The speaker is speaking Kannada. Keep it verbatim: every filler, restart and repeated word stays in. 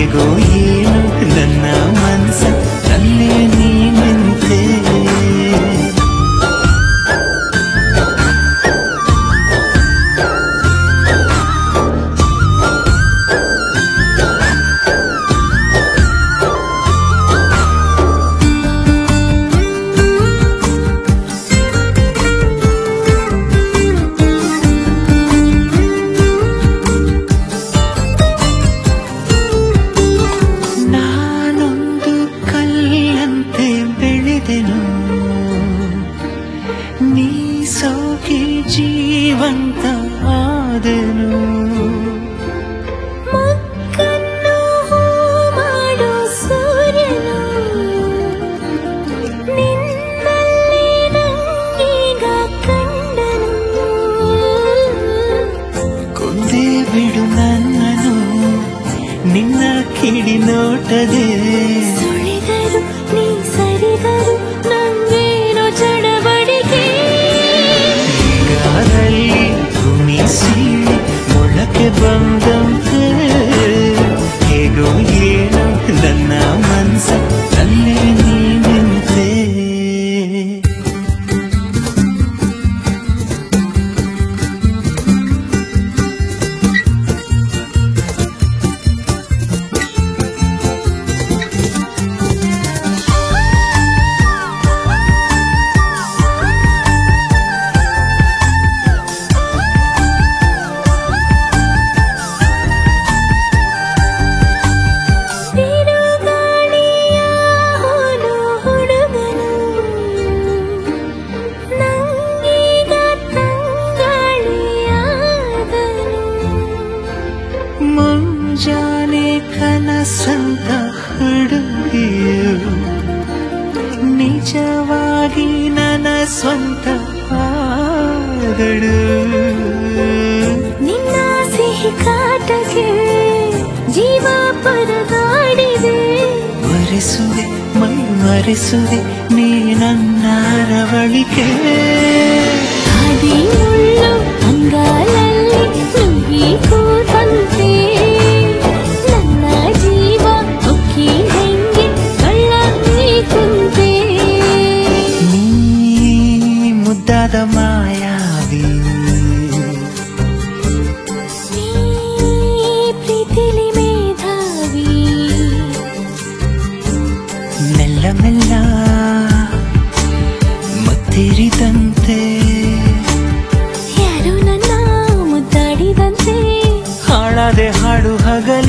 ಹೇಗೋ ಏನು ನನ್ನ ಮನಸ ಅಲ್ಲೇ ನೀನಂತೆ ನೀ ಸೋಕಿ ಜೀವಂತ ಆದೆನು ಮಕ್ಕನ್ನು ಮಾಡೋ ಸೂರ್ಯನು ನಿನ್ನಲ್ಲಿ ನಂಗೀಗ ಕಂಡನು ಕೊಂದೇ ಬಿಡು ನನ್ನನು ನಿನ್ನ ಕಿಡಿ ನೋಟದೆ ಸುಳಿದರು ನೀ ಸರಿದರು ನಂಗೇನೋ ಚಡಬಡಿಕೆ ಈಗಾದಲ್ಲಿ ಕುಣಿಸಿ ಮೊಳಕೆ ಬಂದಂತೆ ಹೇಗೋ ಏನು ನನ್ನ ಮನಸ ಅಲ್ಲೇ ನೀನಂತೆ ಮುಂಜಾನೆ ಕನಸಂತ ಹುಡುಗಿಯು ನಿಜವಾಗಿ ನನ್ನ ಸ್ವಂತ ಆದಳು ನಿನ್ನ ಸಿಹಿ ಕಾಟಕ್ಕೆ ಜೀವ ಪರದಾಡಿದೆ ಮರೆಸುವೆ ಮೈ ಮರೆಸುವೆ ನೀ ನನ್ನ ರವಳಿಕೆ ಹಾದಿಯುಳ್ಳು ಅಂಗಾಲಲ್ಲಿ ನುಗ್ಗಿ ಕೂತಂತೆ ನನ್ನ ಜೀವ ಉಕ್ಕಿ ಹೆಂಗೆ ಕಳ್ಳಂಗಿ ಕುಂತೆ ನೀ ಮುದ್ದಾದ ಮಾಯಾವಿ ನೀ ಪ್ರೀತಿಲಿ ಮೇಧಾವಿ ಮೆಲ್ಲ ಮೆಲ್ಲ ಮತ್ತಿರಿದಂತೆ ಯಾರು ನನ್ನ ಮುದ್ದಾಡಿದಂತೆ ಹಾಳಾದೆ ಹಾಡು ಹಗಲು